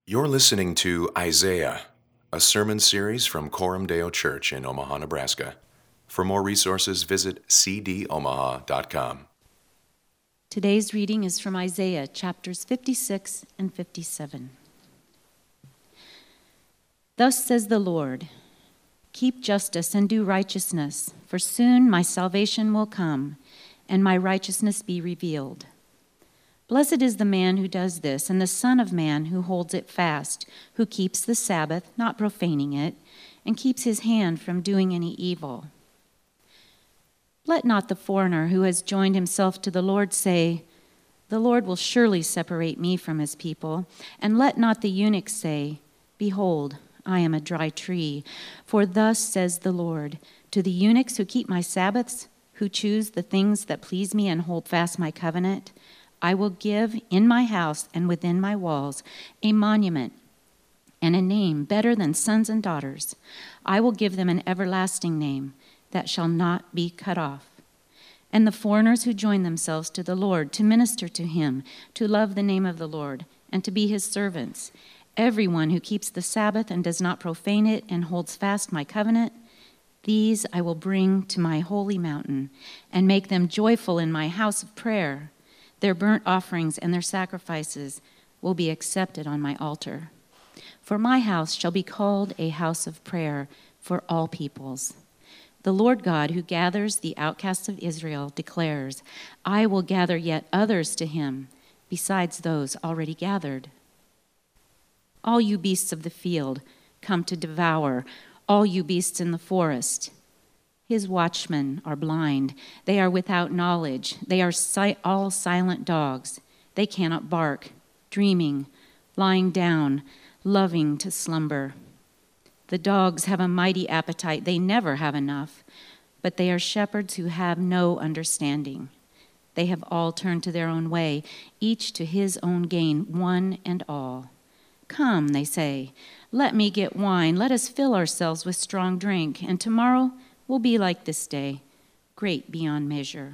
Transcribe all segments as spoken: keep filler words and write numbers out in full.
You're listening to Isaiah, a sermon series from Coram Deo Church in Omaha, Nebraska. For more resources, visit c d omaha dot com. Today's reading is from Isaiah chapters fifty-six and fifty-seven. Thus says the Lord, keep justice and do righteousness, for soon my salvation will come, and my righteousness be revealed. Blessed is the man who does this, and the Son of Man who holds it fast, who keeps the Sabbath, not profaning it, and keeps his hand from doing any evil. Let not the foreigner who has joined himself to the Lord say, the Lord will surely separate me from his people. And let not the eunuch say, behold, I am a dry tree. For thus says the Lord, to the eunuchs who keep my Sabbaths, who choose the things that please me and hold fast my covenant, I will give in my house and within my walls a monument and a name better than sons and daughters. I will give them an everlasting name that shall not be cut off. And the foreigners who join themselves to the Lord to minister to him, to love the name of the Lord, and to be his servants, everyone who keeps the Sabbath and does not profane it and holds fast my covenant, these I will bring to my holy mountain and make them joyful in my house of prayer. Their burnt offerings and their sacrifices will be accepted on my altar. For my house shall be called a house of prayer for all peoples. The Lord God, who gathers the outcasts of Israel, declares, I will gather yet others to him, besides those already gathered. All you beasts of the field come to devour, all you beasts in the forest. His watchmen are blind. They are without knowledge. They are si- all silent dogs. They cannot bark, dreaming, lying down, loving to slumber. The dogs have a mighty appetite. They never have enough, but they are shepherds who have no understanding. They have all turned to their own way, each to his own gain, one and all. Come, they say, let me get wine. Let us fill ourselves with strong drink, and tomorrow will be like this day, great beyond measure.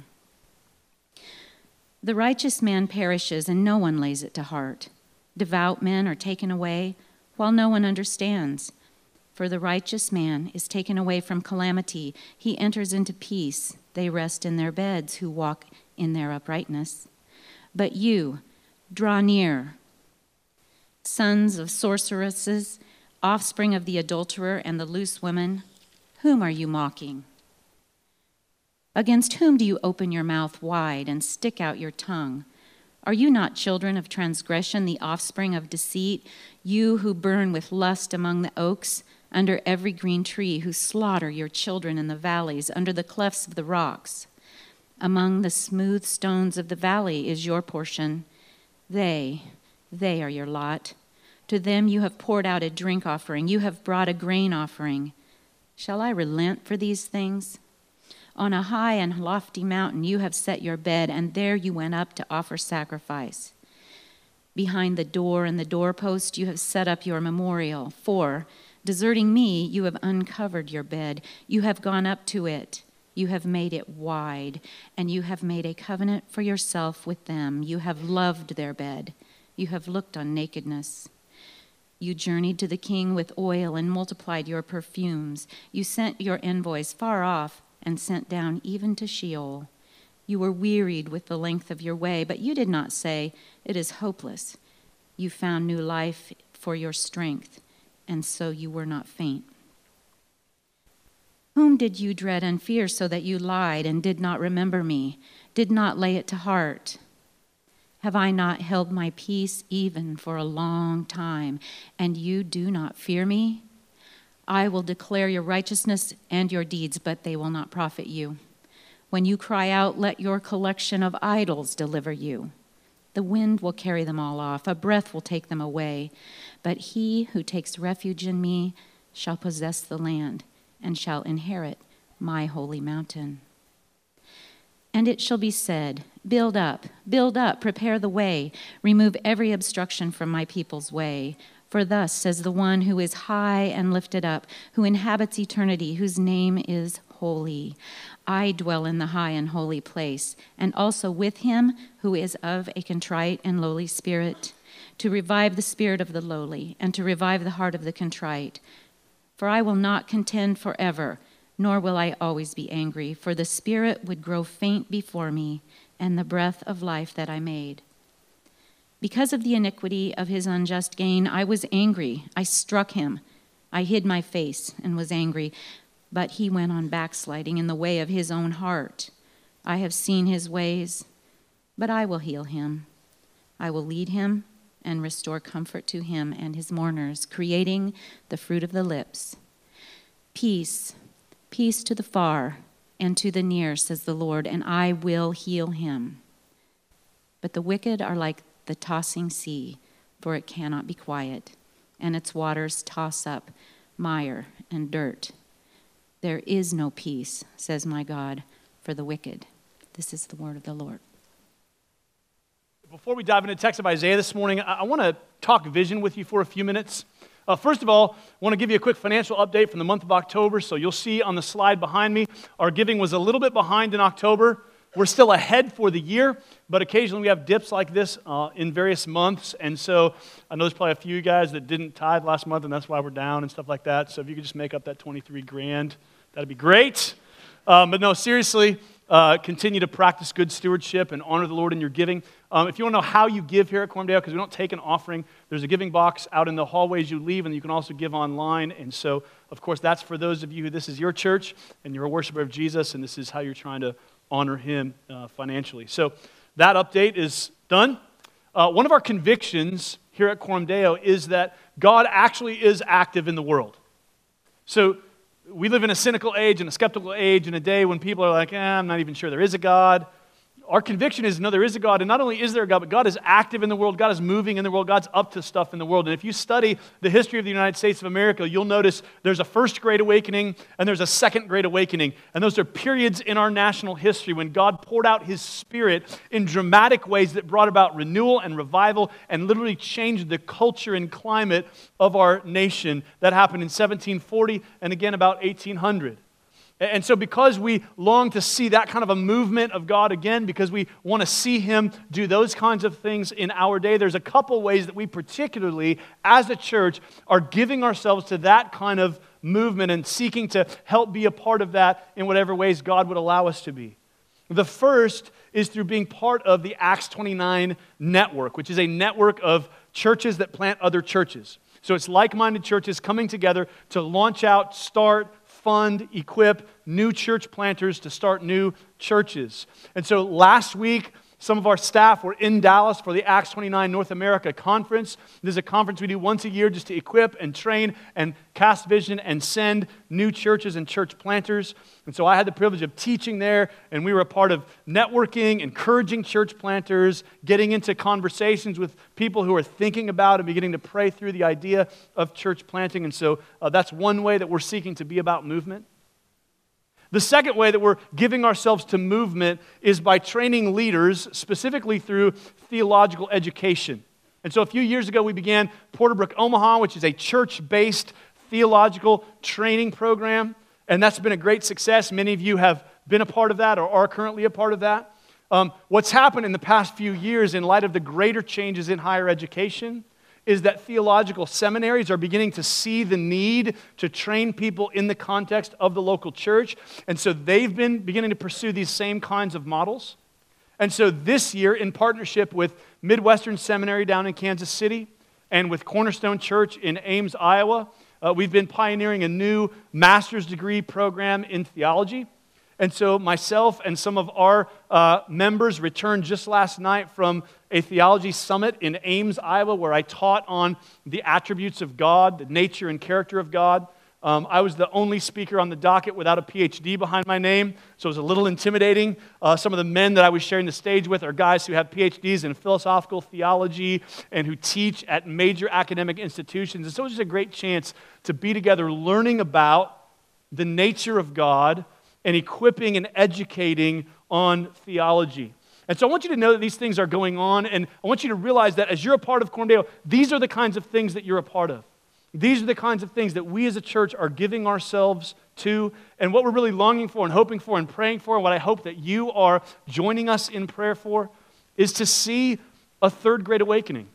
The righteous man perishes, and no one lays it to heart. Devout men are taken away, while no one understands. For the righteous man is taken away from calamity. He enters into peace. They rest in their beds who walk in their uprightness. But you, draw near, sons of sorceresses, offspring of the adulterer and the loose woman. Whom are you mocking? Against whom do you open your mouth wide and stick out your tongue? Are you not children of transgression, the offspring of deceit, you who burn with lust among the oaks, under every green tree, who slaughter your children in the valleys, under the clefts of the rocks? Among the smooth stones of the valley is your portion. They, they are your lot. To them you have poured out a drink offering. You have brought a grain offering. Shall I relent for these things? On a high and lofty mountain you have set your bed, and there you went up to offer sacrifice. Behind the door and the doorpost you have set up your memorial. For, deserting me, you have uncovered your bed. You have gone up to it. You have made it wide, and you have made a covenant for yourself with them. You have loved their bed. You have looked on nakedness. You journeyed to the king with oil and multiplied your perfumes. You sent your envoys far off and sent down even to Sheol. You were wearied with the length of your way, but you did not say, it is hopeless. You found new life for your strength, and so you were not faint. Whom did you dread and fear so that you lied and did not remember me, did not lay it to heart? Have I not held my peace even for a long time, and you do not fear me? I will declare your righteousness and your deeds, but they will not profit you. When you cry out, let your collection of idols deliver you. The wind will carry them all off, a breath will take them away. But he who takes refuge in me shall possess the land and shall inherit my holy mountain. And it shall be said, build up, build up, prepare the way, remove every obstruction from my people's way. For thus says the one who is high and lifted up, who inhabits eternity, whose name is holy. I dwell in the high and holy place, and also with him who is of a contrite and lowly spirit, to revive the spirit of the lowly, and to revive the heart of the contrite. For I will not contend forever, nor will I always be angry, for the spirit would grow faint before me, and the breath of life that I made. Because of the iniquity of his unjust gain, I was angry. I struck him. I hid my face and was angry, but he went on backsliding in the way of his own heart. I have seen his ways, but I will heal him. I will lead him and restore comfort to him and his mourners, creating the fruit of the lips. Peace, peace to the far and to the near, says the Lord, and I will heal him. But the wicked are like the tossing sea, for it cannot be quiet, and its waters toss up mire and dirt. There is no peace, says my God, for the wicked. This is the word of the Lord. Before we dive into the text of Isaiah this morning, I, I want to talk vision with you for a few minutes. Uh, first of all, I want to give you a quick financial update from the month of October. So you'll see on the slide behind me, our giving was a little bit behind in October. We're still ahead for the year, but occasionally we have dips like this uh, in various months. And so I know there's probably a few guys that didn't tithe last month, and that's why we're down and stuff like that. So if you could just make up that twenty-three grand, that'd be great. Um, but no, seriously, uh, continue to practice good stewardship and honor the Lord in your giving. Um, if you want to know how you give here at Cormdale, because we don't take an offering, there's a giving box out in the hallways you leave, and you can also give online. And so, of course, that's for those of you who this is your church, and you're a worshiper of Jesus, and this is how you're trying to honor him uh, financially. So that update is done. Uh, one of our convictions here at Coram Deo is that God actually is active in the world. So we live in a cynical age and a skeptical age in a day when people are like, eh, I'm not even sure there is a God. Our conviction is, no, there is a God, and not only is there a God, but God is active in the world, God is moving in the world, God's up to stuff in the world. And if you study the history of the United States of America, you'll notice there's a first great awakening and there's a second great awakening. And those are periods in our national history when God poured out his Spirit in dramatic ways that brought about renewal and revival and literally changed the culture and climate of our nation. That happened in seventeen forty and again about eighteen hundred. And so because we long to see that kind of a movement of God again, because we want to see him do those kinds of things in our day, there's a couple ways that we particularly, as a church, are giving ourselves to that kind of movement and seeking to help be a part of that in whatever ways God would allow us to be. The first is through being part of the Acts twenty-nine network, which is a network of churches that plant other churches. So it's like-minded churches coming together to launch out, start, fund, equip new church planters to start new churches. And so last week, some of our staff were in Dallas for the Acts twenty-nine North America Conference. This is a conference we do once a year just to equip and train and cast vision and send new churches and church planters. And so I had the privilege of teaching there, and we were a part of networking, encouraging church planters, getting into conversations with people who are thinking about and beginning to pray through the idea of church planting. And so uh, that's one way that we're seeking to be about movement. The second way that we're giving ourselves to movement is by training leaders, specifically through theological education. And so a few years ago, we began Porterbrook Omaha, which is a church-based theological training program. And that's been a great success. Many of you have been a part of that or are currently a part of that. Um, what's happened in the past few years in light of the greater changes in higher education is that theological seminaries are beginning to see the need to train people in the context of the local church. And so they've been beginning to pursue these same kinds of models. And so this year, in partnership with Midwestern Seminary down in Kansas City and with Cornerstone Church in Ames, Iowa, uh, we've been pioneering a new master's degree program in theology. And so myself and some of our uh, members returned just last night from a theology summit in Ames, Iowa, where I taught on the attributes of God, the nature and character of God. Um, I was the only speaker on the docket without a P H D behind my name, so it was a little intimidating. Uh, some of the men that I was sharing the stage with are guys who have P H Ds in philosophical theology and who teach at major academic institutions. And so it was just a great chance to be together learning about the nature of God and equipping and educating on theology. And so I want you to know that these things are going on, and I want you to realize that as you're a part of Coram Deo, these are the kinds of things that you're a part of. These are the kinds of things that we as a church are giving ourselves to, and what we're really longing for and hoping for and praying for, and what I hope that you are joining us in prayer for, is to see a third great awakening.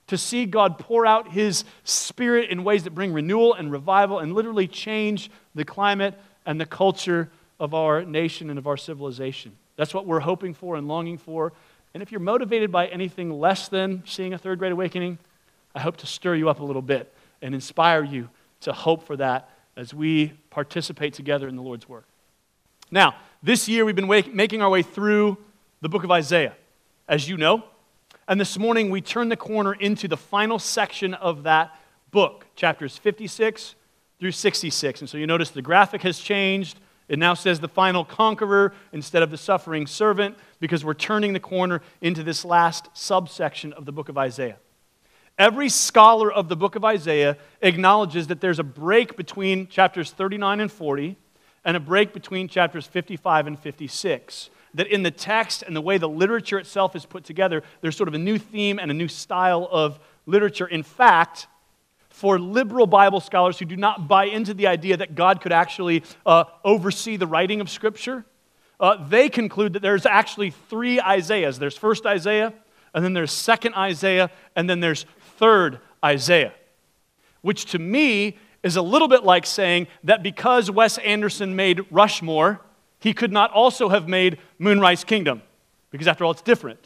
to see God pour out His Spirit in ways that bring renewal and revival and literally change the climate and the culture of our nation and of our civilization. That's what we're hoping for and longing for. And if you're motivated by anything less than seeing a third great awakening, I hope to stir you up a little bit and inspire you to hope for that as we participate together in the Lord's work. Now, this year we've been wake- making our way through the book of Isaiah, as you know. And this morning we turn the corner into the final section of that book, chapters fifty-six through sixty-six. And so you notice the graphic has changed. It now says the final conqueror instead of the suffering servant, because we're turning the corner into this last subsection of the book of Isaiah. Every scholar of the book of Isaiah acknowledges that there's a break between chapters thirty-nine and forty and a break between chapters fifty-five and fifty-six. That in the text and the way the literature itself is put together, there's sort of a new theme and a new style of literature. In fact, for liberal Bible scholars who do not buy into the idea that God could actually uh, oversee the writing of Scripture, uh, they conclude that there's actually three Isaiahs. There's first Isaiah, and then there's second Isaiah, and then there's third Isaiah, which to me is a little bit like saying that because Wes Anderson made Rushmore, he could not also have made Moonrise Kingdom, because after all, it's different.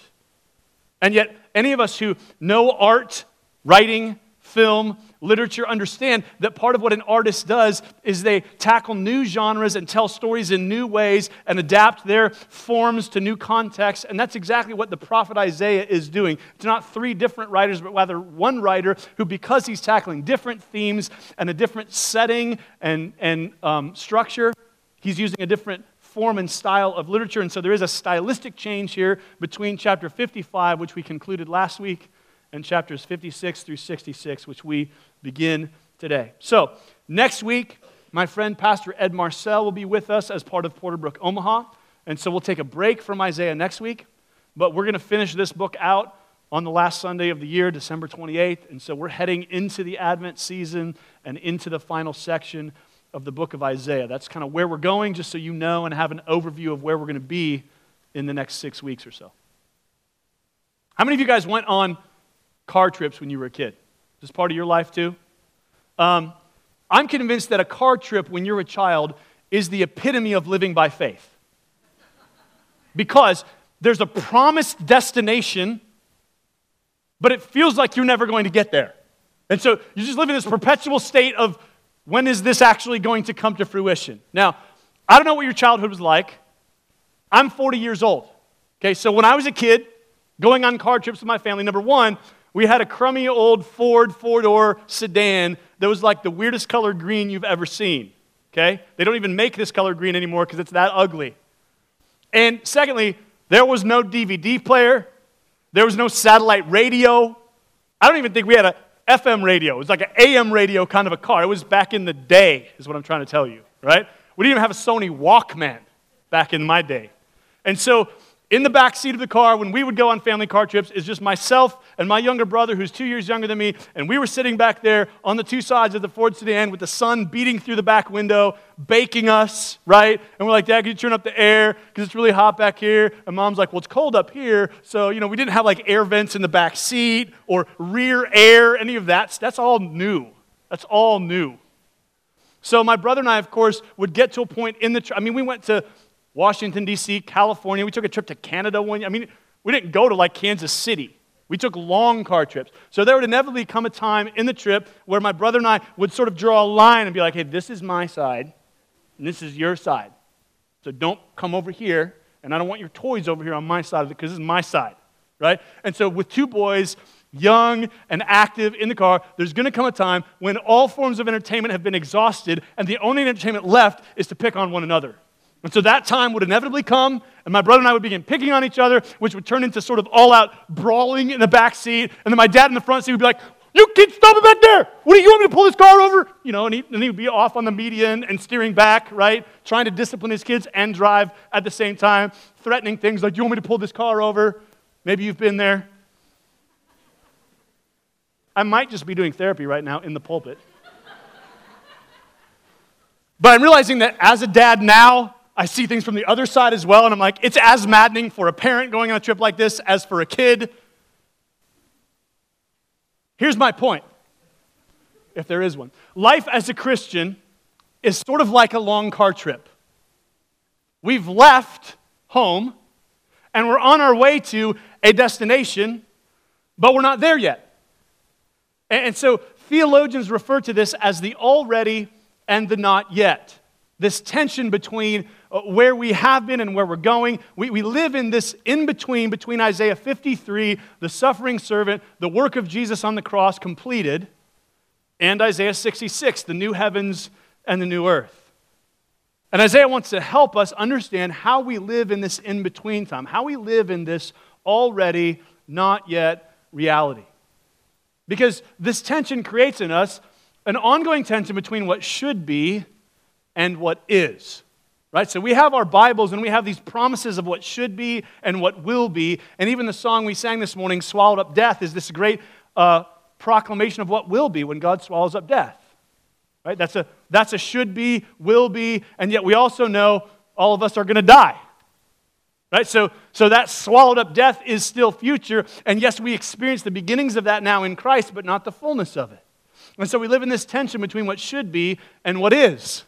And yet, any of us who know art, writing, film, literature understand that part of what an artist does is they tackle new genres and tell stories in new ways and adapt their forms to new contexts. And that's exactly what the prophet Isaiah is doing. It's not three different writers, but rather one writer who, because he's tackling different themes and a different setting and, and um, structure, he's using a different form and style of literature. And so there is a stylistic change here between chapter fifty-five, which we concluded last week, and chapters fifty-six through sixty-six, which we begin today. So, next week, my friend Pastor Ed Marcel will be with us as part of Porterbrook Omaha. And so we'll take a break from Isaiah next week, but we're going to finish this book out on the last Sunday of the year, December twenty-eighth. And so we're heading into the Advent season and into the final section of the book of Isaiah. That's kind of where we're going, just so you know and have an overview of where we're going to be in the next six weeks or so. How many of you guys went on car trips when you were a kid? Is this part of your life too? Um, I'm convinced that a car trip when you're a child is the epitome of living by faith. Because there's a promised destination, but it feels like you're never going to get there. And so you just live in this perpetual state of, when is this actually going to come to fruition? Now, I don't know what your childhood was like. I'm forty years old. Okay, so when I was a kid, going on car trips with my family, number one, we had a crummy old Ford four-door sedan that was like the weirdest colored green you've ever seen. Okay? They don't even make this color green anymore because it's that ugly. And secondly, there was no D V D player. There was no satellite radio. I don't even think we had a F M radio. It was like an A M radio kind of a car. It was back in the day, is what I'm trying to tell you, right? We didn't even have a Sony Walkman back in my day. And so in the back seat of the car, when we would go on family car trips, is just myself and my younger brother, who's two years younger than me, and we were sitting back there on the two sides of the Ford sedan with the sun beating through the back window, baking us, right? And we're like, Dad, can you turn up the air? Because it's really hot back here. And Mom's like, well, it's cold up here. So, you know, we didn't have like air vents in the back seat or rear air, any of that. That's all new. That's all new. So my brother and I, of course, would get to a point in the, tr- I mean, we went to Washington, D C, California. We took a trip to Canada one year. I mean, we didn't go to like Kansas City. We took long car trips. So there would inevitably come a time in the trip where my brother and I would sort of draw a line and be like, hey, this is my side, and this is your side. So don't come over here, and I don't want your toys over here on my side of it because this is my side, right? And so with two boys, young and active in the car, there's going to come a time when all forms of entertainment have been exhausted, and the only entertainment left is to pick on one another. And so that time would inevitably come, and my brother and I would begin picking on each other, which would turn into sort of all-out brawling in the back seat. And then my dad in the front seat would be like, you kids, stop it back there! What do you want me to pull this car over? You know, and he, and he would be off on the median and steering back, right? Trying to discipline his kids and drive at the same time, threatening things like, do you want me to pull this car over? Maybe you've been there. I might just be doing therapy right now in the pulpit. But I'm realizing that as a dad now, I see things from the other side as well, and I'm like, it's as maddening for a parent going on a trip like this as for a kid. Here's my point, if there is one. Life as a Christian is sort of like a long car trip. We've left home, and we're on our way to a destination, but we're not there yet. And so theologians refer to this as the already and the not yet. This tension between where we have been and where we're going. We, we live in this in-between, between Isaiah fifty-three, the suffering servant, the work of Jesus on the cross completed, and Isaiah sixty-six, the new heavens and the new earth. And Isaiah wants to help us understand how we live in this in-between time, how we live in this already, not yet reality. Because this tension creates in us an ongoing tension between what should be and what is. Right? So we have our Bibles and we have these promises of what should be and what will be. And even the song we sang this morning, Swallowed Up Death, is this great uh, proclamation of what will be when God swallows up death. Right? That's a, that's a should be, will be, and yet we also know all of us are going to die. Right? So, so that swallowed up death is still future, and yes, we experience the beginnings of that now in Christ, but not the fullness of it. And so we live in this tension between what should be and what is.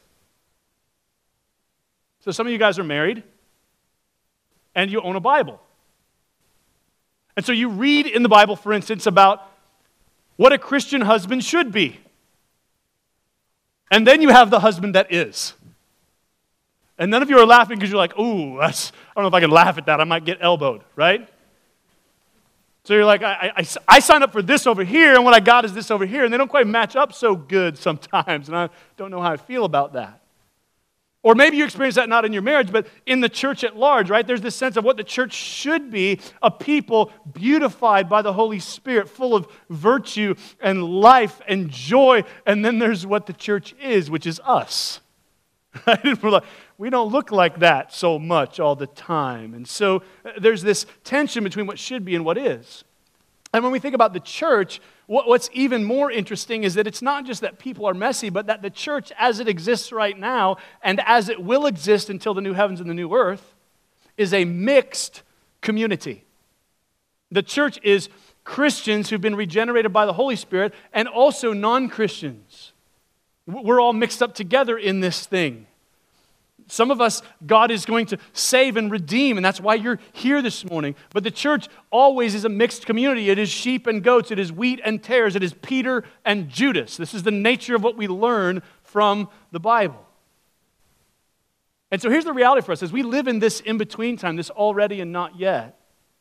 So some of you guys are married, and you own a Bible. And so you read in the Bible, for instance, about what a Christian husband should be. And then you have the husband that is. And none of you are laughing because you're like, ooh, that's, I don't know if I can laugh at that. I might get elbowed, right? So you're like, I, I, I signed up for this over here, and what I got is this over here. And they don't quite match up so good sometimes, and I don't know how I feel about that. Or maybe you experience that not in your marriage, but in the church at large, right? There's this sense of what the church should be, a people beautified by the Holy Spirit, full of virtue and life and joy. And then there's what the church is, which is us. Right? We're like, we don't look like that so much all the time. And so there's this tension between what should be and what is. And when we think about the church, what's even more interesting is that it's not just that people are messy, but that the church as it exists right now and as it will exist until the new heavens and the new earth is a mixed community. The church is Christians who've been regenerated by the Holy Spirit and also non-Christians. We're all mixed up together in this thing. Some of us, God is going to save and redeem, and that's why you're here this morning. But the church always is a mixed community. It is sheep and goats. It is wheat and tares. It is Peter and Judas. This is the nature of what we learn from the Bible. And so here's the reality for us. As we live in this in-between time, this already and not yet,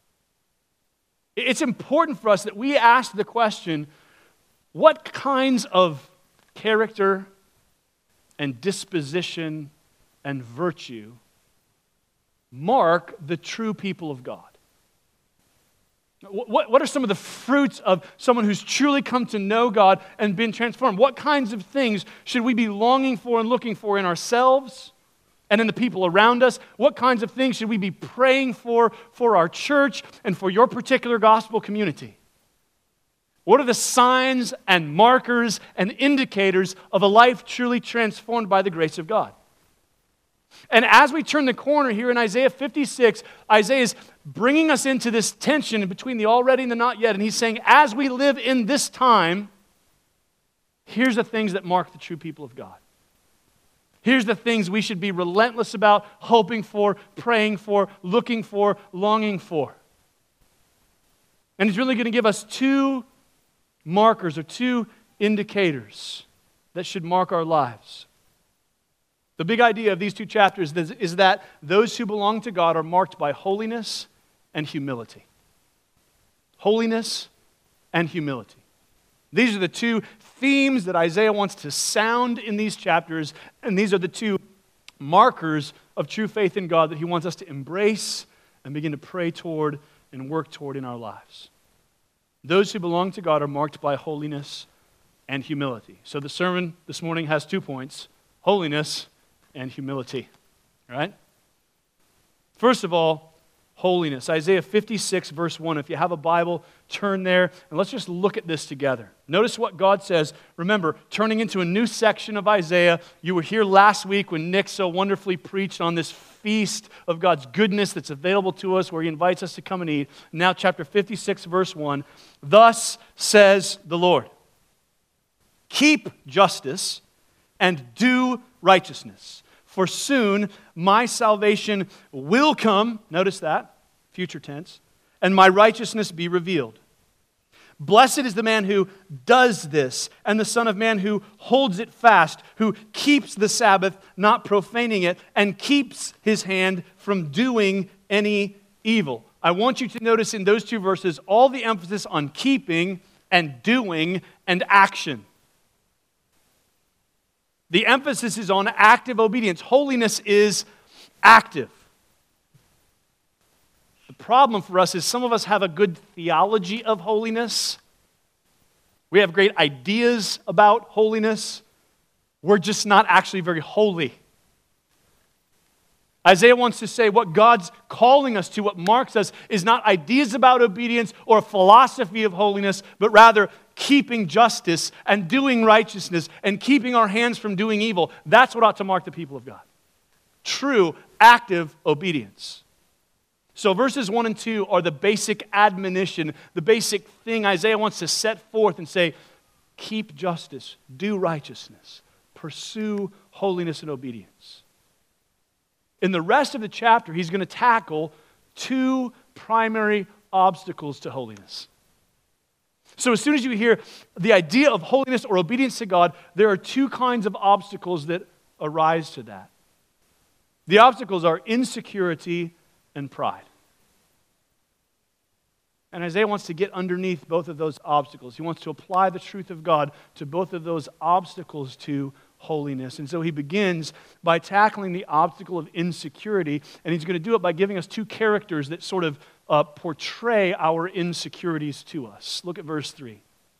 it's important for us that we ask the question, what kinds of character and disposition and virtue mark the true people of God? What, what are some of the fruits of someone who's truly come to know God and been transformed? What kinds of things should we be longing for and looking for in ourselves and in the people around us? What kinds of things should we be praying for for our church and for your particular gospel community? What are the signs and markers and indicators of a life truly transformed by the grace of God? And as we turn the corner here in Isaiah fifty-six, Isaiah is bringing us into this tension between the already and the not yet. And he's saying, as we live in this time, here's the things that mark the true people of God. Here's the things we should be relentless about, hoping for, praying for, looking for, longing for. And he's really going to give us two markers or two indicators that should mark our lives. The big idea of these two chapters is that those who belong to God are marked by holiness and humility. Holiness and humility. These are the two themes that Isaiah wants to sound in these chapters, and these are the two markers of true faith in God that he wants us to embrace and begin to pray toward and work toward in our lives. Those who belong to God are marked by holiness and humility. So the sermon this morning has two points: holiness and humility. All right? First of all, holiness. Isaiah fifty-six, verse one. If you have a Bible, turn there, and let's just look at this together. Notice what God says. Remember, turning into a new section of Isaiah. You were here last week when Nick so wonderfully preached on this feast of God's goodness that's available to us, where he invites us to come and eat. Now, chapter fifty-six, verse one. Thus says the Lord, keep justice and do righteousness, for soon my salvation will come, notice that, future tense, and my righteousness be revealed. Blessed is the man who does this, and the Son of Man who holds it fast, who keeps the Sabbath, not profaning it, and keeps his hand from doing any evil. I want you to notice in those two verses all the emphasis on keeping and doing and action. The emphasis is on active obedience. Holiness is active. The problem for us is some of us have a good theology of holiness. We have great ideas about holiness. We're just not actually very holy. Isaiah wants to say what God's calling us to, what marks us, is not ideas about obedience or a philosophy of holiness, but rather keeping justice and doing righteousness and keeping our hands from doing evil. That's what ought to mark the people of God. True, active obedience. So verses one and two are the basic admonition, the basic thing Isaiah wants to set forth and say, keep justice, do righteousness, pursue holiness and obedience. In the rest of the chapter, he's going to tackle two primary obstacles to holiness. So as soon as you hear the idea of holiness or obedience to God, there are two kinds of obstacles that arise to that. The obstacles are insecurity and pride. And Isaiah wants to get underneath both of those obstacles. He wants to apply the truth of God to both of those obstacles to holiness. And so he begins by tackling the obstacle of insecurity, and he's going to do it by giving us two characters that sort of uh, portray our insecurities to us. Look at verse three.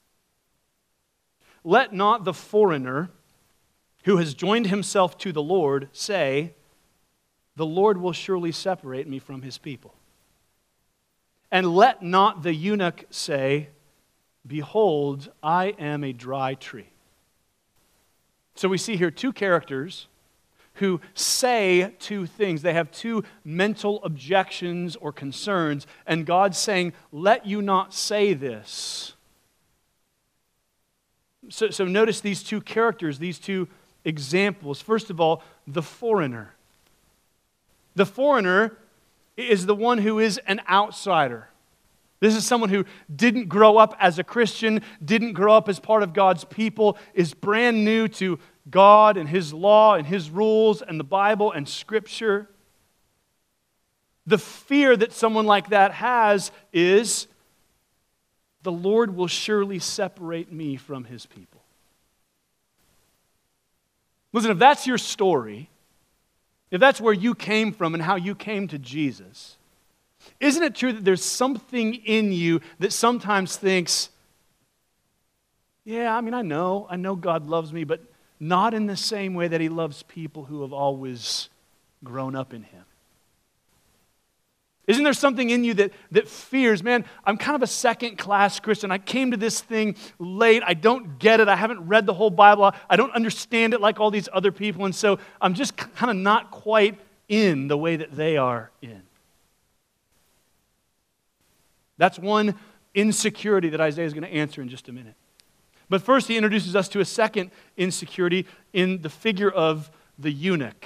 Let not the foreigner who has joined himself to the Lord say, the Lord will surely separate me from his people. And let not the eunuch say, behold, I am a dry tree. So we see here two characters who say two things. They have two mental objections or concerns, and God's saying, let you not say this. So, so notice these two characters, these two examples. First of all, the foreigner. The foreigner is the one who is an outsider. This is someone who didn't grow up as a Christian, didn't grow up as part of God's people, is brand new to God and His law and His rules and the Bible and Scripture. The fear that someone like that has is, the Lord will surely separate me from His people. Listen, if that's your story, if that's where you came from and how you came to Jesus, isn't it true that there's something in you that sometimes thinks, yeah, I mean, I know, I know God loves me, but not in the same way that He loves people who have always grown up in Him? Isn't there something in you that, that fears, man, I'm kind of a second-class Christian. I came to this thing late. I don't get it. I haven't read the whole Bible. I don't understand it like all these other people, and so I'm just kind of not quite in the way that they are in. That's one insecurity that Isaiah is going to answer in just a minute. But first, he introduces us to a second insecurity in the figure of the eunuch.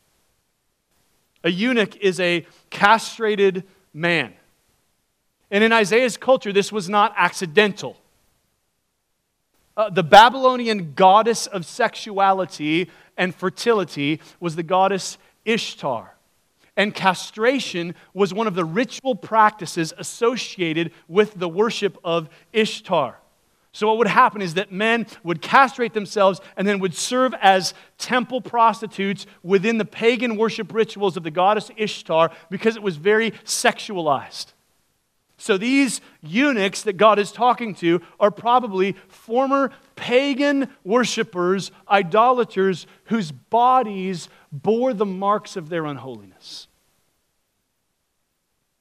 A eunuch is a castrated man. And in Isaiah's culture, this was not accidental. Uh, the Babylonian goddess of sexuality and fertility was the goddess Ishtar. And castration was one of the ritual practices associated with the worship of Ishtar. So what would happen is that men would castrate themselves and then would serve as temple prostitutes within the pagan worship rituals of the goddess Ishtar because it was very sexualized. So these eunuchs that God is talking to are probably former pagan worshipers, idolaters, whose bodies bore the marks of their unholiness.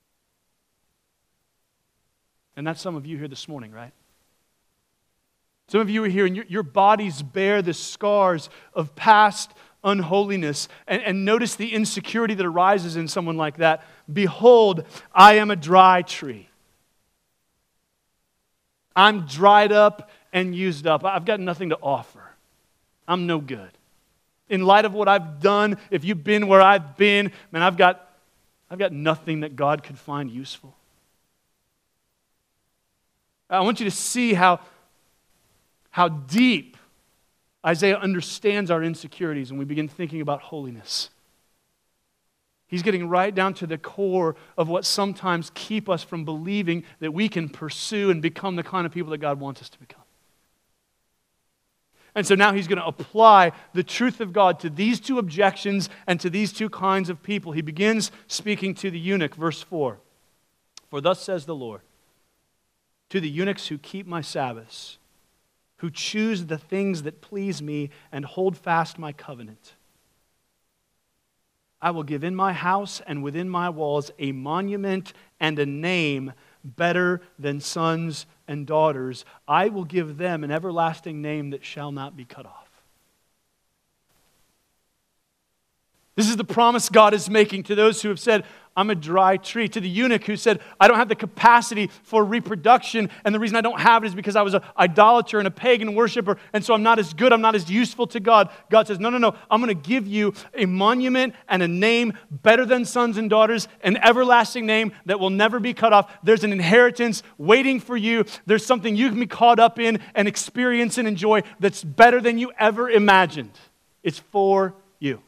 And that's some of you here this morning, right? Some of you are here and your, your bodies bear the scars of past unholiness. And, and notice the insecurity that arises in someone like that. Behold, I am a dry tree. I'm dried up and used up. I've got nothing to offer. I'm no good. In light of what I've done, if you've been where I've been, man, I've got, I've got nothing that God could find useful. I want you to see how, how deep Isaiah understands our insecurities when we begin thinking about holiness. He's getting right down to the core of what sometimes keep us from believing that we can pursue and become the kind of people that God wants us to become. And so now he's going to apply the truth of God to these two objections and to these two kinds of people. He begins speaking to the eunuch, verse four. For thus says the Lord, to the eunuchs who keep my Sabbaths, who choose the things that please me and hold fast my covenant, I will give in my house and within my walls a monument and a name better than sons and daughters. I will give them an everlasting name that shall not be cut off. This is the promise God is making to those who have said, I'm a dry tree. To the eunuch who said, I don't have the capacity for reproduction, and the reason I don't have it is because I was an idolater and a pagan worshiper, and so I'm not as good, I'm not as useful to God. God says, no, no, no, I'm going to give you a monument and a name better than sons and daughters, an everlasting name that will never be cut off. There's an inheritance waiting for you. There's something you can be caught up in and experience and enjoy that's better than you ever imagined. It's for you.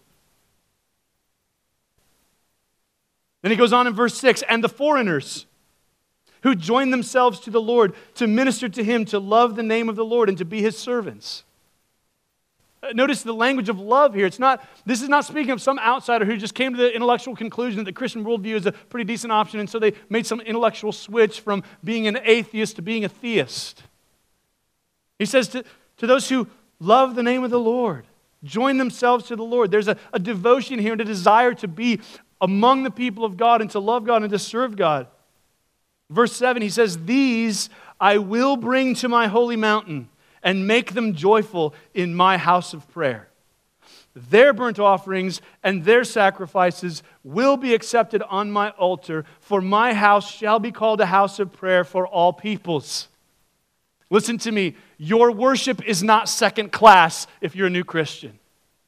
Then he goes on in verse six, and the foreigners who join themselves to the Lord to minister to him, to love the name of the Lord, and to be his servants. Notice the language of love here. It's not, this is not speaking of some outsider who just came to the intellectual conclusion that the Christian worldview is a pretty decent option, and so they made some intellectual switch from being an atheist to being a theist. He says to, to those who love the name of the Lord, join themselves to the Lord. There's a, a devotion here and a desire to be among the people of God and to love God and to serve God. Verse seven, he says, these I will bring to my holy mountain and make them joyful in my house of prayer. Their burnt offerings and their sacrifices will be accepted on my altar, for my house shall be called a house of prayer for all peoples. Listen to me, your worship is not second class if you're a new Christian.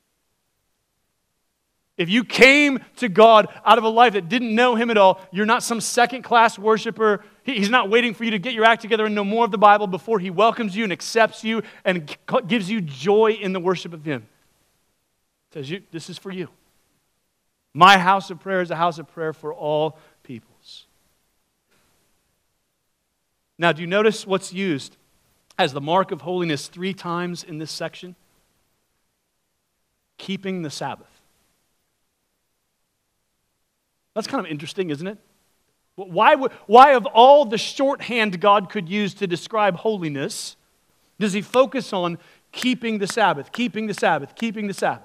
If you came to God out of a life that didn't know him at all, you're not some second-class worshiper. He's not waiting for you to get your act together and know more of the Bible before he welcomes you and accepts you and gives you joy in the worship of him. He says, you, this is for you. My house of prayer is a house of prayer for all peoples. Now, do you notice what's used as the mark of holiness three times in this section? Keeping the Sabbath. That's kind of interesting, isn't it? Why, why of all the shorthand God could use to describe holiness, does he focus on keeping the Sabbath, keeping the Sabbath, keeping the Sabbath?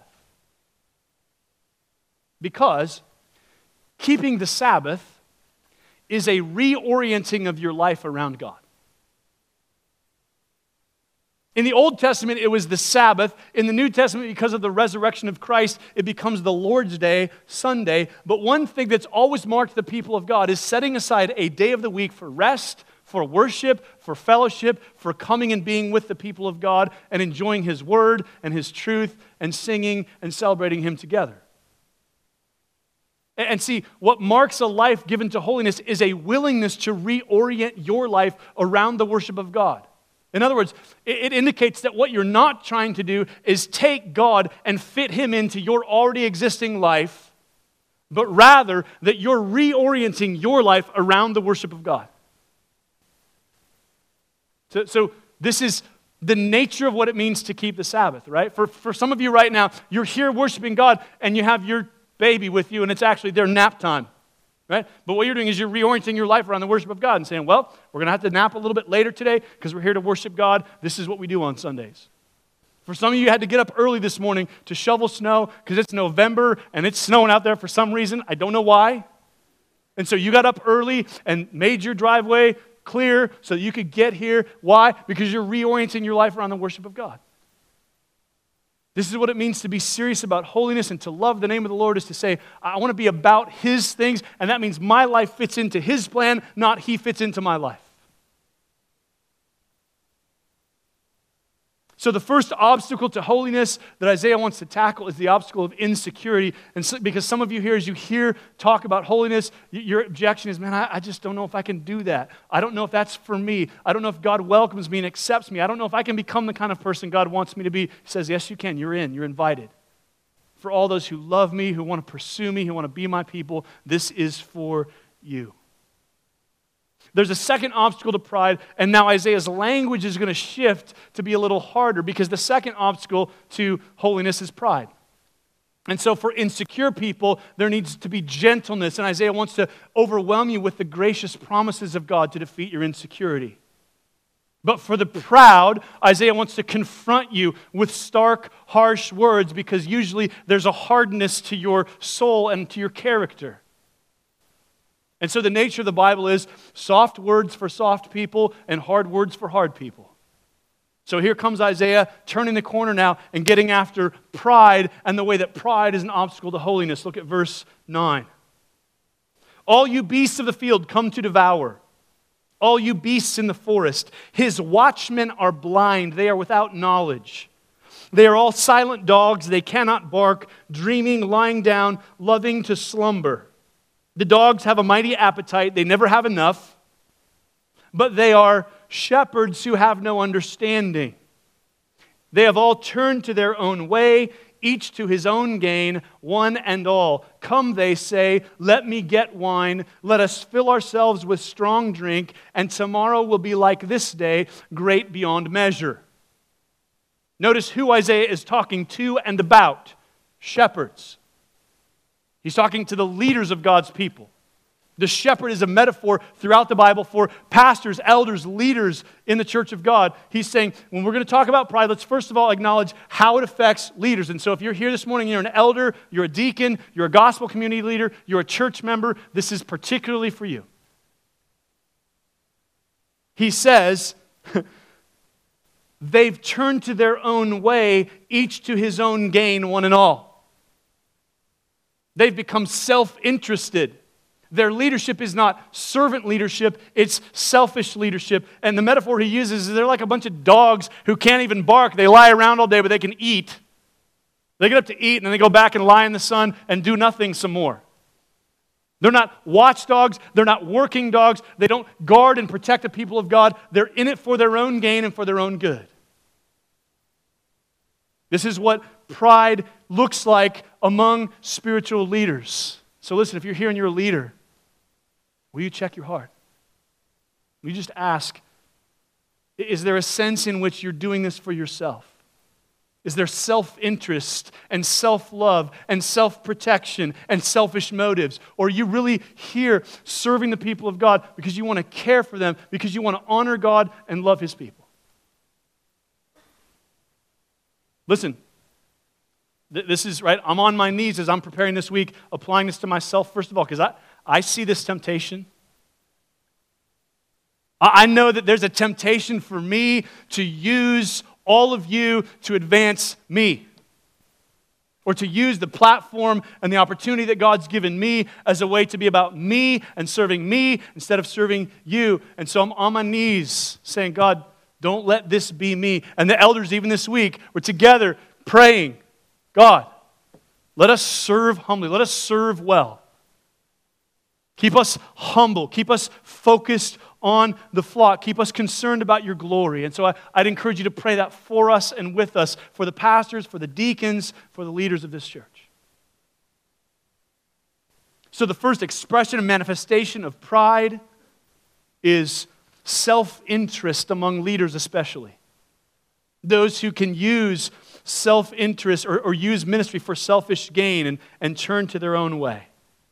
Because keeping the Sabbath is a reorienting of your life around God. In the Old Testament, it was the Sabbath. In the New Testament, because of the resurrection of Christ, it becomes the Lord's Day, Sunday. But one thing that's always marked the people of God is setting aside a day of the week for rest, for worship, for fellowship, for coming and being with the people of God and enjoying his word and his truth and singing and celebrating him together. And see, what marks a life given to holiness is a willingness to reorient your life around the worship of God. In other words, it indicates that what you're not trying to do is take God and fit him into your already existing life, but rather that you're reorienting your life around the worship of God. So, so this is the nature of what it means to keep the Sabbath, right? For, for some of you right now, you're here worshiping God and you have your baby with you and it's actually their nap time. Right? But what you're doing is you're reorienting your life around the worship of God and saying, well, we're going to have to nap a little bit later today because we're here to worship God. This is what we do on Sundays. For some of you, you had to get up early this morning to shovel snow because it's November and it's snowing out there for some reason. I don't know why. And so you got up early and made your driveway clear so that you could get here. Why? Because you're reorienting your life around the worship of God. This is what it means to be serious about holiness and to love the name of the Lord, is to say, I want to be about His things, and that means my life fits into His plan, not He fits into my life. So the first obstacle to holiness that Isaiah wants to tackle is the obstacle of insecurity. And so, because some of you here, as you hear talk about holiness, your objection is, man, I, I just don't know if I can do that. I don't know if that's for me. I don't know if God welcomes me and accepts me. I don't know if I can become the kind of person God wants me to be. He says, yes, you can. You're in. You're invited. For all those who love me, who want to pursue me, who want to be my people, this is for you. There's a second obstacle to pride, and now Isaiah's language is going to shift to be a little harder, because the second obstacle to holiness is pride. And so for insecure people, there needs to be gentleness, and Isaiah wants to overwhelm you with the gracious promises of God to defeat your insecurity. But for the proud, Isaiah wants to confront you with stark, harsh words, because usually there's a hardness to your soul and to your character. And so the nature of the Bible is soft words for soft people and hard words for hard people. So here comes Isaiah turning the corner now and getting after pride and the way that pride is an obstacle to holiness. Look at verse nine. All you beasts of the field come to devour. All you beasts in the forest. His watchmen are blind. They are without knowledge. They are all silent dogs. They cannot bark, dreaming, lying down, loving to slumber. The dogs have a mighty appetite. They never have enough. But they are shepherds who have no understanding. They have all turned to their own way, each to his own gain, one and all. Come, they say, let me get wine. Let us fill ourselves with strong drink, and tomorrow will be like this day, great beyond measure. Notice who Isaiah is talking to and about. Shepherds. He's talking to the leaders of God's people. The shepherd is a metaphor throughout the Bible for pastors, elders, leaders in the church of God. He's saying, when we're going to talk about pride, let's first of all acknowledge how it affects leaders. And so if you're here this morning, you're an elder, you're a deacon, you're a gospel community leader, you're a church member, this is particularly for you. He says, they've turned to their own way, each to his own gain, one and all. They've become self-interested. Their leadership is not servant leadership, it's selfish leadership. And the metaphor he uses is they're like a bunch of dogs who can't even bark. They lie around all day, but they can eat. They get up to eat, and then they go back and lie in the sun and do nothing some more. They're not watchdogs. They're not working dogs. They don't guard and protect the people of God. They're in it for their own gain and for their own good. This is what pride looks like among spiritual leaders. So listen, if you're here and you're a leader, will you check your heart? Will you just ask, is there a sense in which you're doing this for yourself? Is there self-interest and self-love and self-protection and selfish motives? Or are you really here serving the people of God because you want to care for them, because you want to honor God and love His people? Listen, th- this is, right, I'm on my knees as I'm preparing this week, applying this to myself, first of all, because I, I see this temptation. I, I know that there's a temptation for me to use all of you to advance me, or to use the platform and the opportunity that God's given me as a way to be about me and serving me instead of serving you. And so I'm on my knees saying, God, don't let this be me. And the elders, even this week, were together praying, God, let us serve humbly. Let us serve well. Keep us humble. Keep us focused on the flock. Keep us concerned about your glory. And so I, I'd encourage you to pray that for us and with us, for the pastors, for the deacons, for the leaders of this church. So the first expression and manifestation of pride is self-interest among leaders especially. Those who can use self-interest or, or use ministry for selfish gain and, and turn to their own way.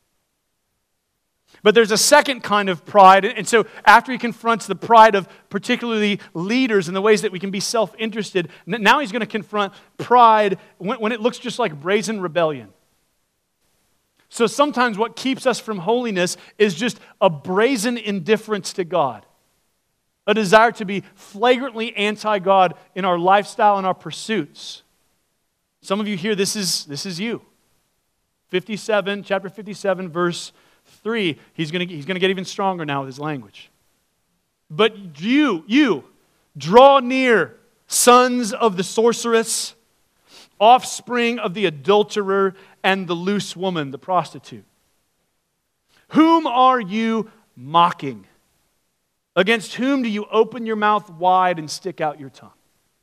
But there's a second kind of pride, and so after he confronts the pride of particularly leaders and the ways that we can be self-interested, now he's going to confront pride when, when it looks just like brazen rebellion. So sometimes what keeps us from holiness is just a brazen indifference to God. a desire to be flagrantly anti-God in our lifestyle and our pursuits. Some of you here, this is, this is you. fifty-seven, chapter fifty-seven, verse three. He's going to he's going to get even stronger now with his language. But you, you, draw near, sons of the sorceress, offspring of the adulterer and the loose woman, the prostitute. Whom are you mocking? Against whom do you open your mouth wide and stick out your tongue?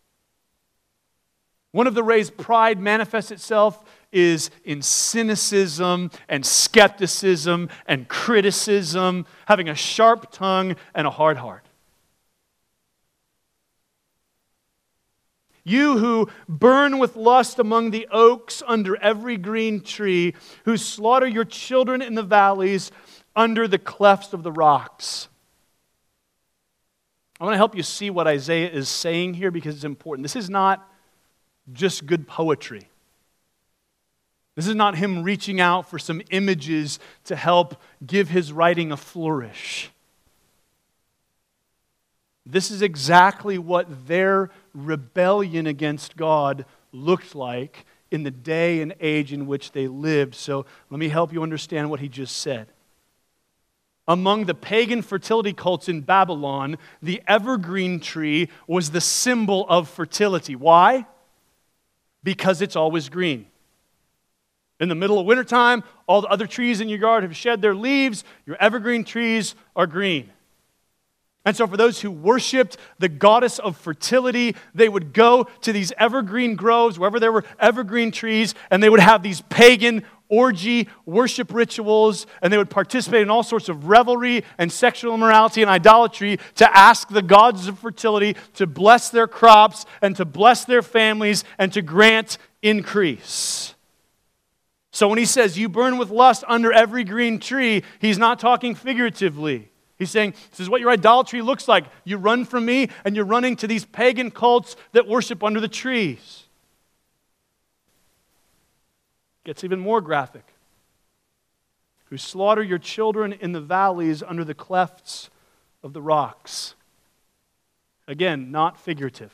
One of the ways pride manifests itself is in cynicism and skepticism and criticism, having a sharp tongue and a hard heart. You who burn with lust among the oaks under every green tree, who slaughter your children in the valleys under the clefts of the rocks. I want to help you see what Isaiah is saying here because it's important. This is not just good poetry. This is not him reaching out for some images to help give his writing a flourish. This is exactly what their rebellion against God looked like in the day and age in which they lived. So let me help you understand what he just said. Among the pagan fertility cults in Babylon, the evergreen tree was the symbol of fertility. Why? Because it's always green. In the middle of wintertime, all the other trees in your yard have shed their leaves. Your evergreen trees are green. And so for those who worshipped the goddess of fertility, they would go to these evergreen groves, wherever there were evergreen trees, and they would have these pagan orgy worship rituals, and they would participate in all sorts of revelry and sexual immorality and idolatry to ask the gods of fertility to bless their crops and to bless their families and to grant increase. So when he says, you burn with lust under every green tree, he's not talking figuratively. He's saying, this is what your idolatry looks like. You run from me, and you're running to these pagan cults that worship under the trees. Gets even more graphic. Who slaughter your children in the valleys under the clefts of the rocks. Again, not figurative.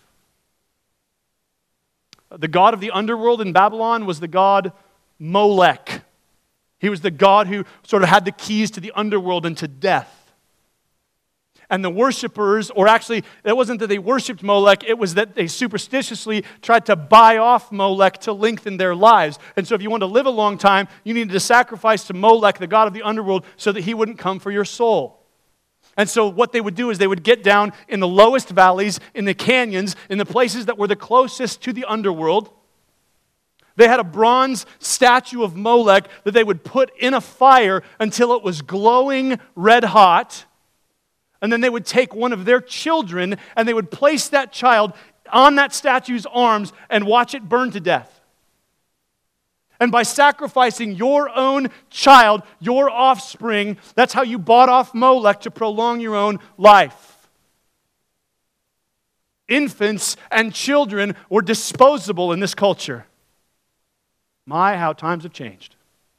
The god of the underworld in Babylon was the god Molech. He was the god who sort of had the keys to the underworld and to death. And the worshipers, or actually, it wasn't that they worshipped Molech, it was that they superstitiously tried to buy off Molech to lengthen their lives. And so if you wanted to live a long time, you needed to sacrifice to Molech, the god of the underworld, so that he wouldn't come for your soul. And so what they would do is they would get down in the lowest valleys, in the canyons, in the places that were the closest to the underworld. They had a bronze statue of Molech that they would put in a fire until it was glowing red hot. And then they would take one of their children and they would place that child on that statue's arms and watch it burn to death. And by sacrificing your own child, your offspring, that's how you bought off Molech to prolong your own life. Infants and children were disposable in this culture. My, how times have changed.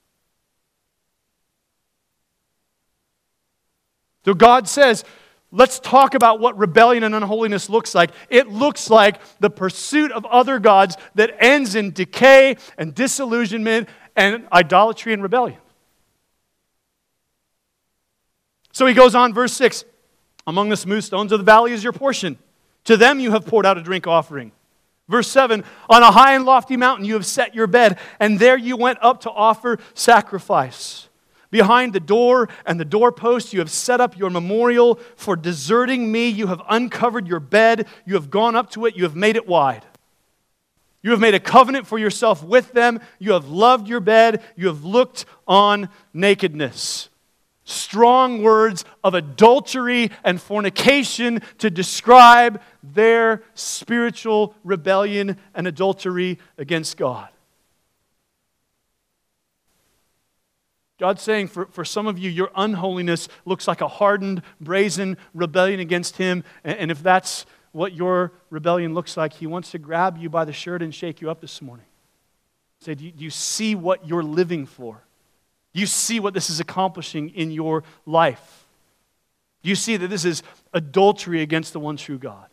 So God says, let's talk about what rebellion and unholiness looks like. It looks like the pursuit of other gods that ends in decay and disillusionment and idolatry and rebellion. So he goes on, verse six. Among the smooth stones of the valley is your portion. To them you have poured out a drink offering. Verse seven, on a high and lofty mountain you have set your bed, and there you went up to offer sacrifice. Behind the door and the doorpost you have set up your memorial. For deserting me you have uncovered your bed. You have gone up to it. You have made it wide. You have made a covenant for yourself with them. You have loved your bed. You have looked on nakedness. Strong words of adultery and fornication to describe their spiritual rebellion and adultery against God. God's saying for, for some of you, your unholiness looks like a hardened, brazen rebellion against Him. And, and if that's what your rebellion looks like, He wants to grab you by the shirt and shake you up this morning. Say, do you, do you see what you're living for? Do you see what this is accomplishing in your life? Do Do you see that this is adultery against the one true God?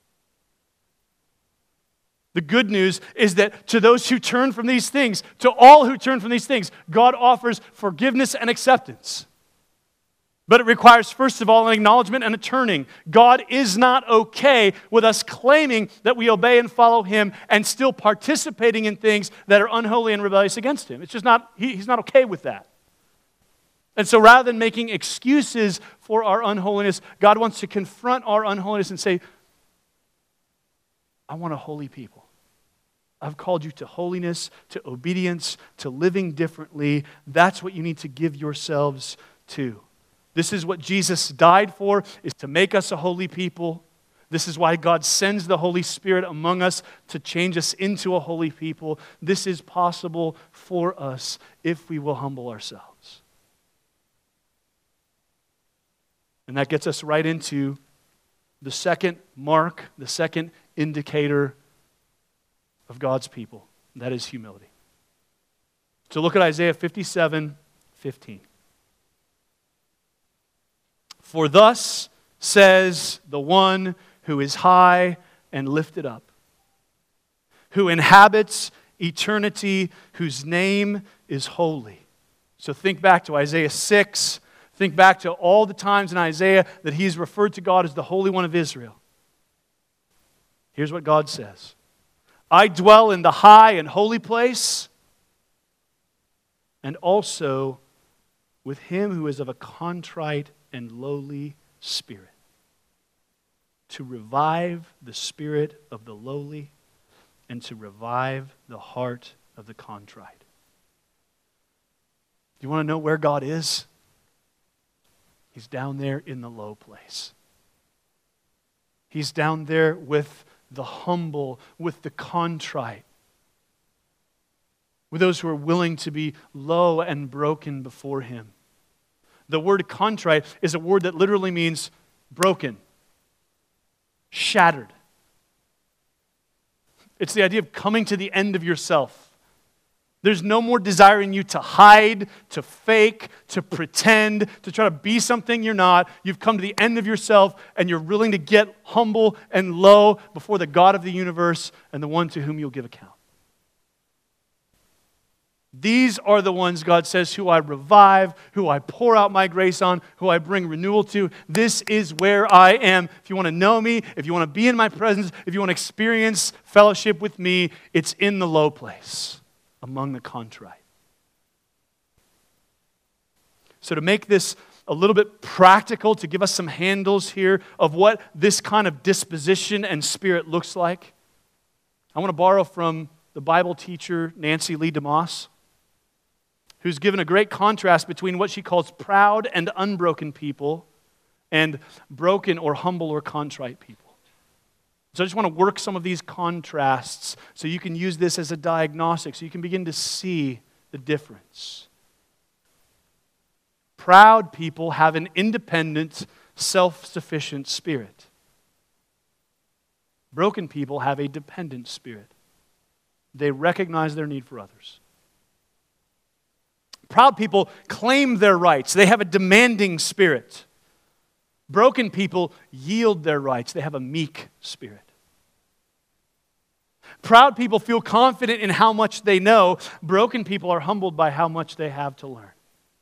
The good news is that to those who turn from these things, to all who turn from these things, God offers forgiveness and acceptance. But it requires, first of all, an acknowledgement and a turning. God is not okay with us claiming that we obey and follow Him and still participating in things that are unholy and rebellious against Him. It's just not, he, He's not okay with that. And so rather than making excuses for our unholiness, God wants to confront our unholiness and say, I want a holy people. I've called you to holiness, to obedience, to living differently. That's what you need to give yourselves to. This is what Jesus died for, is to make us a holy people. This is why God sends the Holy Spirit among us to change us into a holy people. This is possible for us if we will humble ourselves. And that gets us right into the second mark, the second indicator of God's people. And that is humility. So look at Isaiah fifty-seven fifteen. For thus says the one who is high and lifted up, who inhabits eternity, whose name is holy. So think back to Isaiah six. Think back to all the times in Isaiah that he's referred to God as the Holy One of Israel. Here's what God says. I dwell in the high and holy place, and also with him who is of a contrite and lowly spirit, to revive the spirit of the lowly and to revive the heart of the contrite. Do you want to know where God is? He's down there in the low place. He's down there with the humble, with the contrite, with those who are willing to be low and broken before Him. The word contrite is a word that literally means broken, shattered. It's the idea of coming to the end of yourself. There's no more desire in you to hide, to fake, to pretend, to try to be something you're not. You've come to the end of yourself and you're willing to get humble and low before the God of the universe and the one to whom you'll give account. These are the ones, God says, who I revive, who I pour out my grace on, who I bring renewal to. This is where I am. If you want to know me, if you want to be in my presence, if you want to experience fellowship with me, it's in the low place, among the contrite. So to make this a little bit practical, to give us some handles here of what this kind of disposition and spirit looks like, I want to borrow from the Bible teacher Nancy Lee DeMoss, who's given a great contrast between what she calls proud and unbroken people and broken or humble or contrite people. So I just want to work some of these contrasts so you can use this as a diagnostic, so you can begin to see the difference. Proud people have an independent, self-sufficient spirit. Broken people have a dependent spirit. They recognize their need for others. Proud people claim their rights. They have a demanding spirit. Broken people yield their rights. They have a meek spirit. Proud people feel confident in how much they know. Broken people are humbled by how much they have to learn.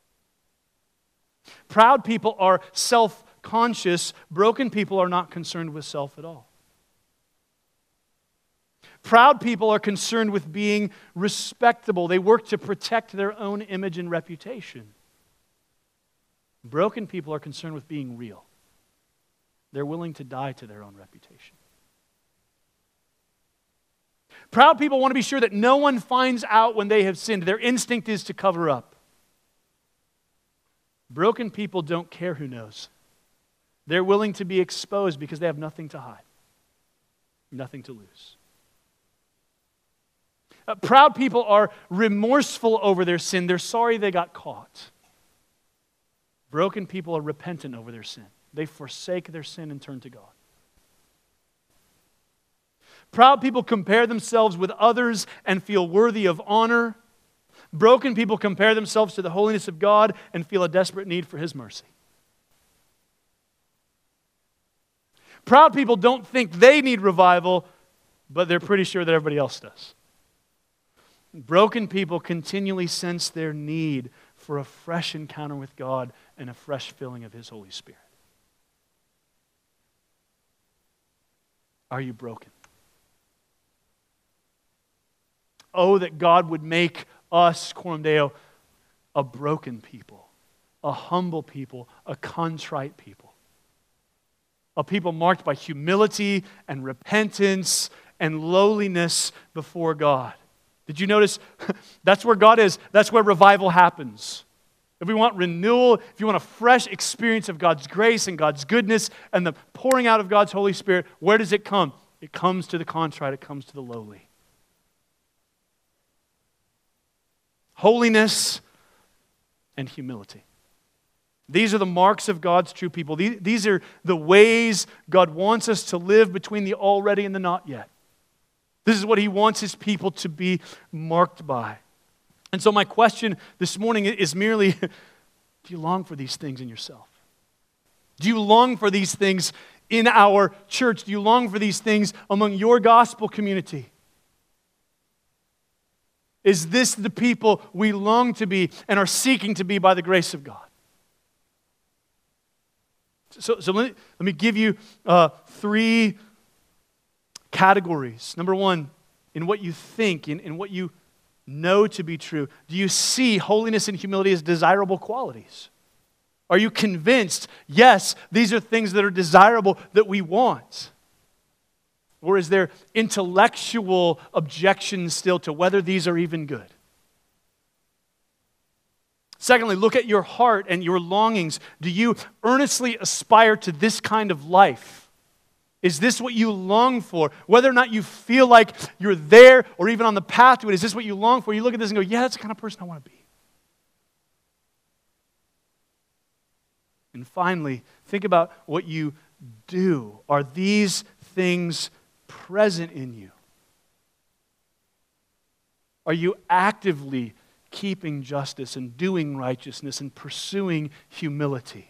Proud people are self-conscious. Broken people are not concerned with self at all. Proud people are concerned with being respectable. They work to protect their own image and reputation. Broken people are concerned with being real. They're willing to die to their own reputation. Proud people want to be sure that no one finds out when they have sinned. Their instinct is to cover up. Broken people don't care who knows. They're willing to be exposed because they have nothing to hide, nothing to lose. Uh, proud people are remorseful over their sin. They're sorry they got caught. Broken people are repentant over their sin. They forsake their sin and turn to God. Proud people compare themselves with others and feel worthy of honor. Broken people compare themselves to the holiness of God and feel a desperate need for His mercy. Proud people don't think they need revival, but they're pretty sure that everybody else does. Broken people continually sense their need for a fresh encounter with God and a fresh filling of His Holy Spirit. Are you broken? Oh, that God would make us, Coram Deo, a broken people, a humble people, a contrite people. A people marked by humility and repentance and lowliness before God. Did you notice? That's where God is. That's where revival happens. If we want renewal, if you want a fresh experience of God's grace and God's goodness and the pouring out of God's Holy Spirit, where does it come? It comes to the contrite. It comes to the lowly. Holiness and humility. These are the marks of God's true people. These are the ways God wants us to live between the already and the not yet. This is what He wants His people to be marked by. And so my question this morning is merely, do you long for these things in yourself? Do you long for these things in our church? Do you long for these things among your gospel community? Is this the people we long to be and are seeking to be by the grace of God? So, so let, me, let me give you uh, three categories. Number one, in what you think, in, in what you know to be true. Do you see holiness and humility as desirable qualities? Are you convinced, yes, these are things that are desirable, that we want? Or is there intellectual objection still to whether these are even good? Secondly, look at your heart and your longings. Do you earnestly aspire to this kind of life? Is this what you long for? Whether or not you feel like you're there or even on the path to it, is this what you long for? You look at this and go, yeah, that's the kind of person I want to be. And finally, think about what you do. Are these things present in you? Are you actively keeping justice and doing righteousness and pursuing humility?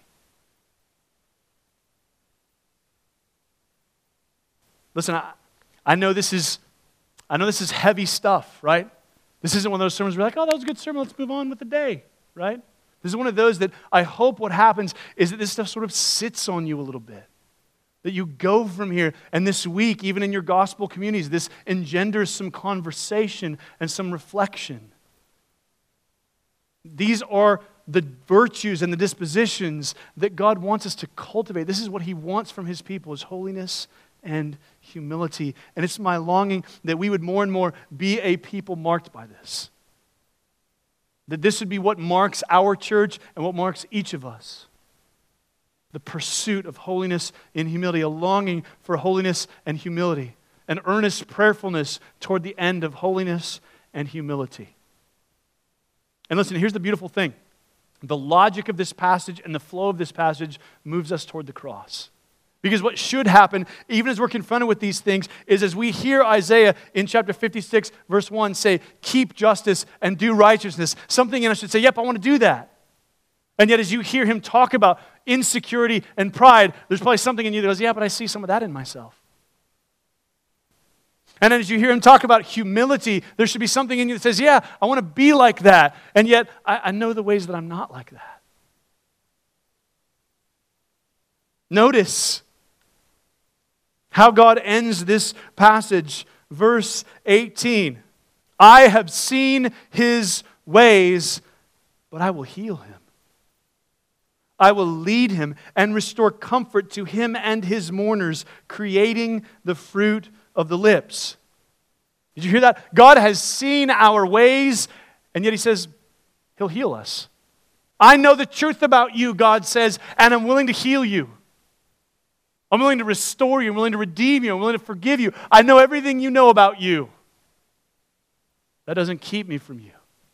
Listen, I, I know this is I know this is heavy stuff, right? This isn't one of those sermons where you're like, oh, that was a good sermon, let's move on with the day, right? This is one of those that I hope what happens is that this stuff sort of sits on you a little bit. That you go from here, and this week, even in your gospel communities, this engenders some conversation and some reflection. These are the virtues and the dispositions that God wants us to cultivate. This is what He wants from His people, is holiness and humility. And it's my longing that we would more and more be a people marked by this. That this would be what marks our church and what marks each of us. The pursuit of holiness and humility, a longing for holiness and humility, an earnest prayerfulness toward the end of holiness and humility. And listen, here's the beautiful thing. The logic of this passage and the flow of this passage moves us toward the cross. Because what should happen, even as we're confronted with these things, is as we hear Isaiah in chapter fifty-six, verse one say, keep justice and do righteousness, something in us should say, yep, I want to do that. And yet as you hear him talk about insecurity and pride, there's probably something in you that goes, yeah, but I see some of that in myself. And then as you hear him talk about humility, there should be something in you that says, yeah, I want to be like that. And yet I, I know the ways that I'm not like that. Notice how God ends this passage, verse eighteen. I have seen his ways, but I will heal him. I will lead him and restore comfort to him and his mourners, creating the fruit of the lips. Did you hear that? God has seen our ways, and yet he says, he'll heal us. I know the truth about you, God says, and I'm willing to heal you. I'm willing to restore you. I'm willing to redeem you. I'm willing to forgive you. I know everything you know about you. That doesn't keep me from you.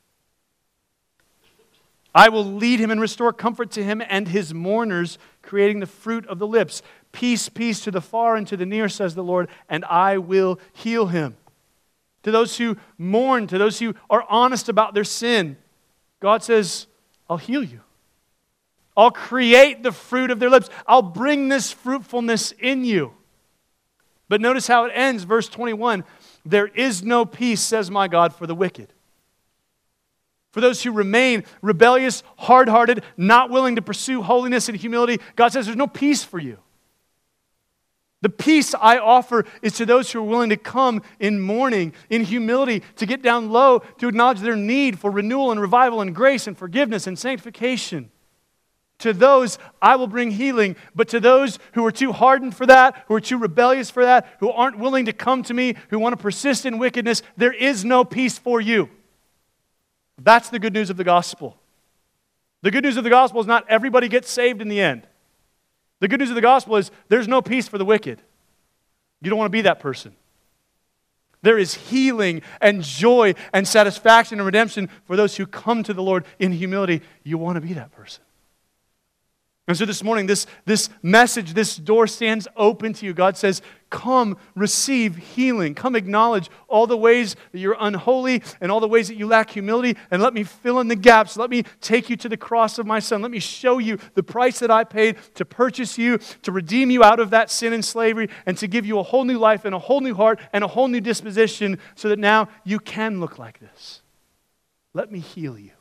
I will lead him and restore comfort to him and his mourners, creating the fruit of the lips. Peace, peace to the far and to the near, says the Lord, and I will heal him. To those who mourn, to those who are honest about their sin, God says, I'll heal you. I'll create the fruit of their lips. I'll bring this fruitfulness in you. But notice how it ends, verse twenty-one. There is no peace, says my God, for the wicked. For those who remain rebellious, hard-hearted, not willing to pursue holiness and humility, God says there's no peace for you. The peace I offer is to those who are willing to come in mourning, in humility, to get down low, to acknowledge their need for renewal and revival and grace and forgiveness and sanctification. To those, I will bring healing, but to those who are too hardened for that, who are too rebellious for that, who aren't willing to come to me, who want to persist in wickedness, there is no peace for you. That's the good news of the gospel. The good news of the gospel is not everybody gets saved in the end. The good news of the gospel is there's no peace for the wicked. You don't want to be that person. There is healing and joy and satisfaction and redemption for those who come to the Lord in humility. You want to be that person. And so this morning, this, this message, this door stands open to you. God says, come receive healing. Come acknowledge all the ways that you're unholy and all the ways that you lack humility, and let me fill in the gaps. Let me take you to the cross of my Son. Let me show you the price that I paid to purchase you, to redeem you out of that sin and slavery, and to give you a whole new life and a whole new heart and a whole new disposition so that now you can look like this. Let me heal you.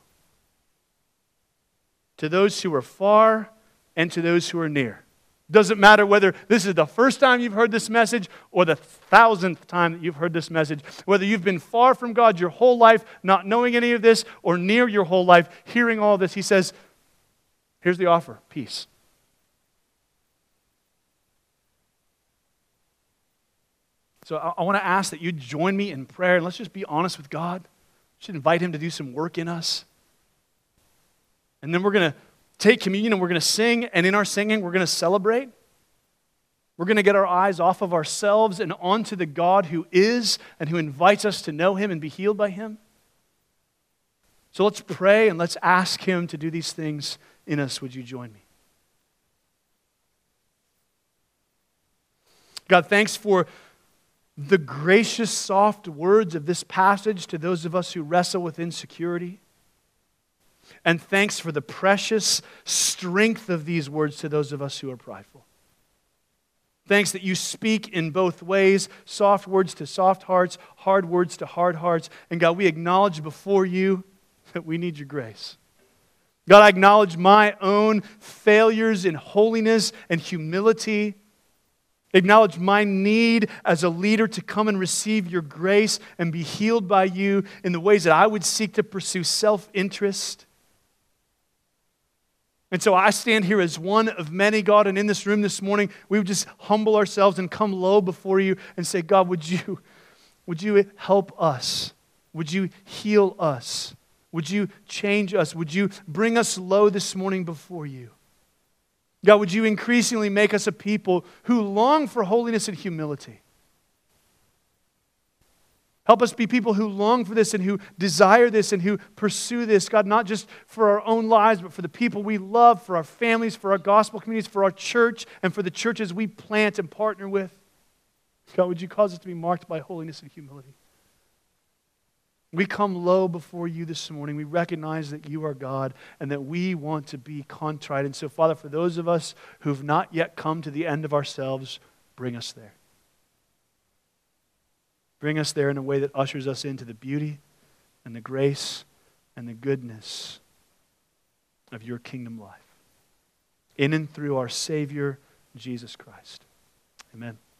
To those who are far and to those who are near. Doesn't matter whether this is the first time you've heard this message or the thousandth time that you've heard this message. Whether you've been far from God your whole life, not knowing any of this, or near your whole life, hearing all this, He says, here's the offer, peace. So I, I want to ask that you join me in prayer, and let's just be honest with God. We should invite Him to do some work in us. And then we're going to take communion and we're going to sing, and in our singing we're going to celebrate. We're going to get our eyes off of ourselves and onto the God who is and who invites us to know Him and be healed by Him. So let's pray and let's ask Him to do these things in us. Would you join me? God, thanks for the gracious, soft words of this passage to those of us who wrestle with insecurity. And thanks for the precious strength of these words to those of us who are prideful. Thanks that you speak in both ways, soft words to soft hearts, hard words to hard hearts. And God, we acknowledge before you that we need your grace. God, I acknowledge my own failures in holiness and humility. Acknowledge my need as a leader to come and receive your grace and be healed by you in the ways that I would seek to pursue self-interest. And so I stand here as one of many, God, and in this room this morning, we would just humble ourselves and come low before you and say, God, would you, would you help us? Would you heal us? Would you change us? Would you bring us low this morning before you? God, would you increasingly make us a people who long for holiness and humility? Help us be people who long for this and who desire this and who pursue this, God, not just for our own lives, but for the people we love, for our families, for our gospel communities, for our church, and for the churches we plant and partner with. God, would you cause us to be marked by holiness and humility? We come low before you this morning. We recognize that you are God and that we want to be contrite. And so, Father, for those of us who've not yet come to the end of ourselves, bring us there. Bring us there in a way that ushers us into the beauty and the grace and the goodness of your kingdom life. In and through our Savior, Jesus Christ. Amen.